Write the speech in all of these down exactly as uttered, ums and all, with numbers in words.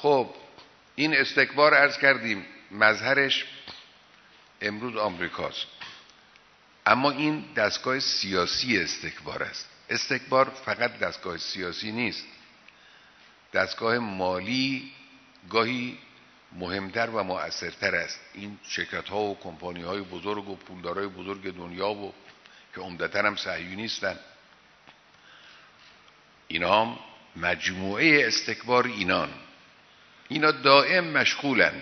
خب این استکبار عرض کردیم مظهرش امروز آمریکاست، اما این دستگاه سیاسی استکبار است. استکبار فقط دستگاه سیاسی نیست، دستگاه مالی گاهی مهمتر و مؤثرتر است. این شرکت ها و کمپانی های بزرگ و پولدارای بزرگ دنیا و که عمدتاً هم صهیونیستن، اینا هم مجموعه استکبار اینان. اینا دائم مشغولند،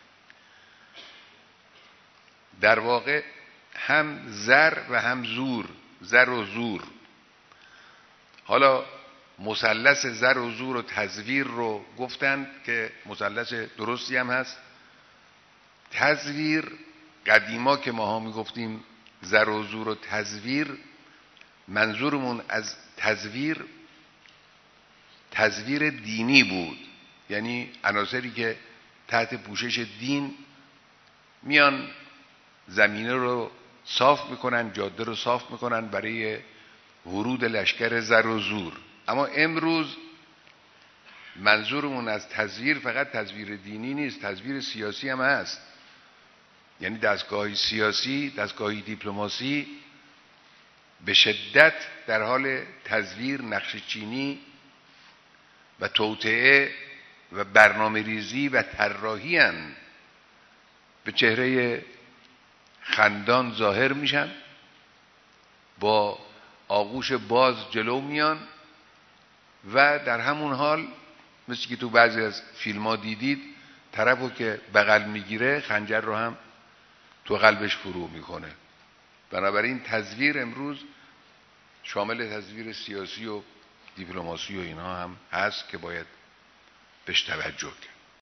در واقع هم زر و هم زور، زر و زور. حالا مثلث زر و زور و تزویر رو گفتند که مثلث درستی هم هست. تزویر قدیما که ماها میگفتیم زر و زور و تزویر، منظورمون از تزویر تزویر دینی بود، یعنی عناصری که تحت پوشش دین میان زمینه رو صاف میکنن، جاده رو صاف میکنن برای ورود لشکر زر و زور. اما امروز منظورمون از تزویر فقط تزویر دینی نیست، تزویر سیاسی هم هست. یعنی دستگاه سیاسی، دستگاه دیپلماسی به شدت در حال تزویر، نقشه چینی و توطئه و برنامه ریزی و طراحی ان. به چهره خندان ظاهر میشن، با آغوش باز جلو میان و در همون حال مثل که تو بعضی از فیلم ها دیدید طرفو که بغل میگیره خنجر رو هم تو قلبش فرو میکنه. بنابراین تزویر امروز شامل تزویر سیاسی و دیپلماسی و اینا هم هست که باید بهش توجه کرد.